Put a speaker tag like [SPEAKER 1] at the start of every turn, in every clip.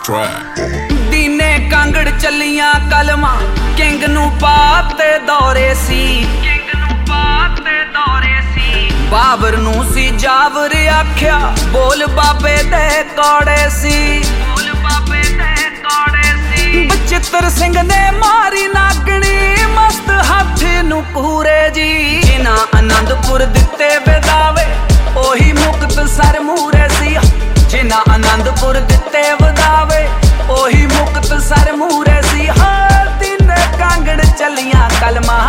[SPEAKER 1] track.
[SPEAKER 2] ਦੀਨੇ ਕਾਂਗੜ ਚੱਲੀਆਂ ਕਲਮਾਂ king ਨੂੰ ਪਾਤੇ ਦੌਰੇ ਸੀ ਬਾਬਰ ਨੂੰ ਸੀ ਜਾਵਰ ਆਖਿਆ ਬੋਲ ਬਾਬੇ ਦੇ ਕੌੜੇ ਸੀ ਬਚਿੱਤਰ ਸਿੰਘ ਨੇ ਮਾਰੀ ਨਾਗਣੀ ਮਸਤ ਹਾਥੀ ਨੂੰ ਪੂਰੇ ਜੀ ਜਿਨ੍ਹਾਂ ਆਨੰਦਪੁਰ ਦਿੱਤੇ ਵਿਦਾਵੇ ਉਹੀ ਮੁਕਤਸਰ ਮੂਰੇ ਸੀ ਜਿਨ੍ਹਾਂ ਆਨੰਦਪੁਰ ਦਿੱਤੇ ਵਿਦਾਵੇ ਉਹੀ ਮੁਕਤਸਰ ਮੂਰੇ ਸੀ ਹਾਂ ਤਿੰਨ ਕਾਂਗੜ ਚੱਲੀਆਂ ਕਲਮਾਂ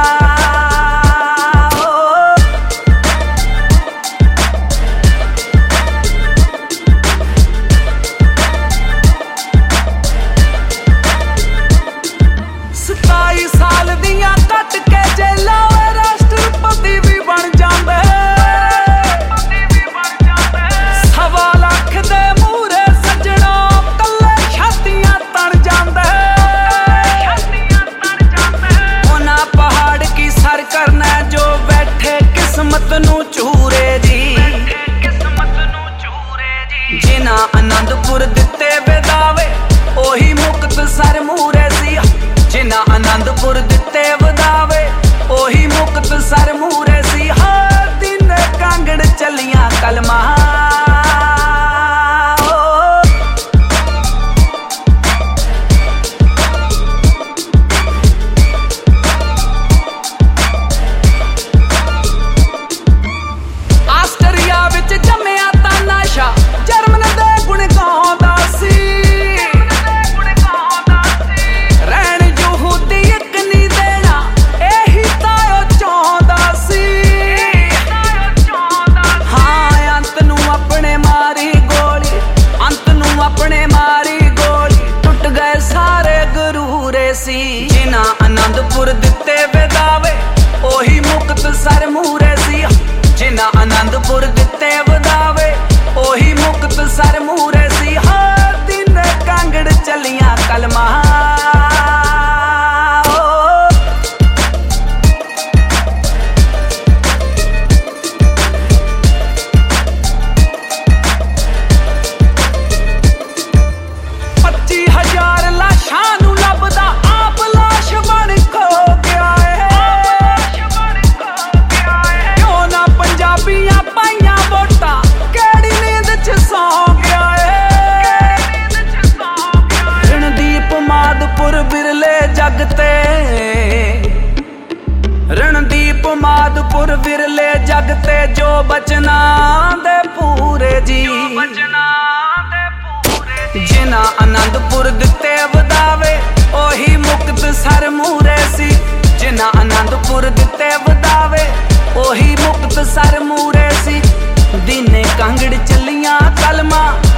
[SPEAKER 2] ਜਿਨ੍ਹਾਂ ਆਨੰਦਪੁਰ ਦਿੱਤੇ ਵਿਦਾਵੇ ਉਹੀ ਮੁਕਤਸਰ ਮੂਰੇ ਸੀ ਜਿਨ੍ਹਾਂ ਆਨੰਦਪੁਰ ਦਿੱਤੇ ਵਿਦਾਵੇ ਉਹੀ ਮੁਕਤਸਰ ਮੂਰੇ ਸੀ ਹਾਂ ਤਿੰਨ ਕਾਂਗੜ ਚੱਲੀਆਂ ਕਲਮਾਂ ਜਿਨ੍ਹਾਂ ਆਨੰਦਪੁਰ ਦਿੱਤੇ ਵਿਦਾਵੇ ਉਹੀ ਮੁਕਤਸਰ ਮੂਰੇ ਸੀ ਜਿਨ੍ਹਾਂ ਆਨੰਦਪੁਰ ਦਿੱਤੇ ਵਿਦਾਵੇ ਉਹੀ ਮੁਕਤਸਰ ਮੂਰੇ ਸੀ ਹਾਂ ਤਿੰਨ ਕਾਂਗੜ ਚੱਲੀਆਂ ਕਲਮਾਂ ਰਣਦੀਪ ਮਾਦਪੁਰ ਵਿਰਲੇ ਜਗ ਤੇ ਜੋ ਬਚਨਾ ਦੇ ਪੂਰੇ ਜੀ ਜਿਨ੍ਹਾਂ ਆਨੰਦਪੁਰ ਦਿੱਤੇ ਵਿਦਾਵੇ ਉਹੀ ਮੁਕਤਸਰ ਮੂਰੇ ਸੀ ਜਿਨ੍ਹਾਂ ਆਨੰਦਪੁਰ ਦਿੱਤੇ ਵਿਦਾਵੇ ਉਹੀ ਮੁਕਤਸਰ ਮੂਰੇ ਸੀ ਦੀਨੇ ਕਾਂਗੜ ਚੱਲੀਆਂ ਕਲਮਾਂ